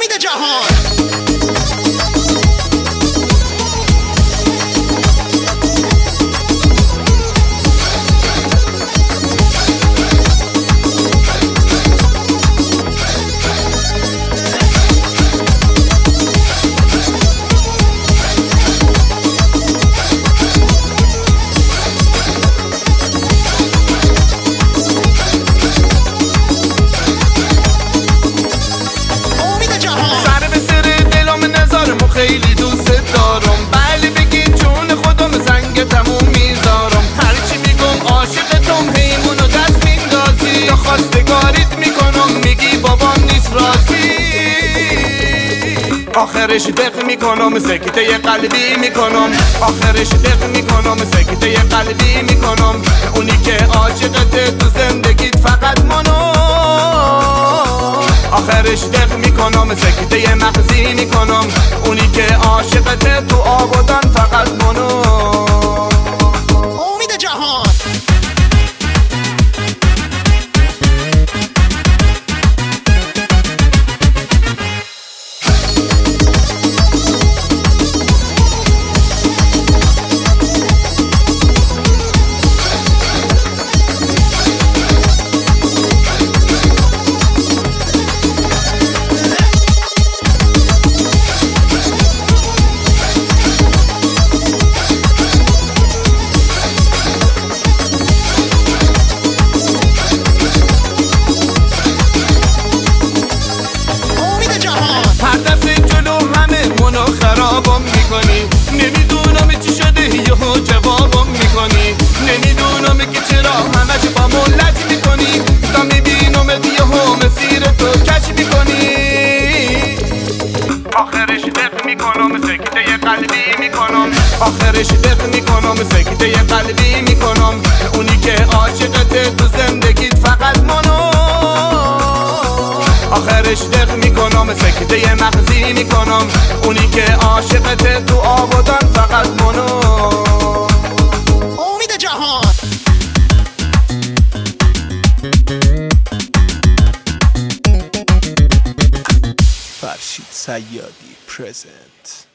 امید جهان. خیلی دوست دارم، بله بگین چون خودم زنگ تموم میذارم. هرچی میگم عاشقتم هیمونو دست میندازی، یا خواستگاریت میکنم میگی بابام نیست راضی. آخرش دق میکنم سکته قلبی میکنم، آخرش دق میکنم سکته قلبی میکنم. اونی که عاشقته تو زندگیت فقط منو، آخرش دق میکنم سکته مغزی میکنم. اونی که عاشقته تو آبادان فقط منو. امید جهان. خرابم میکنی، نمیدونم چی شده یهو جوابم میکنی. نمیدونم که چرا همش با ملت میکنی، تا میبینم یهو مسیر تو کش میکنی. آخرش دق میکنم سکته قلبی میکنم، آخرش دق میکنم سکته قلبی میکنم. اونی که عاشقته تو زندگیت فقط منو، آخرش دق میکنم سکته مغزی میکنم. اونی که عاشقته تو آبادان فقط منو. امید جهان. فرشید صیادی پرزنت.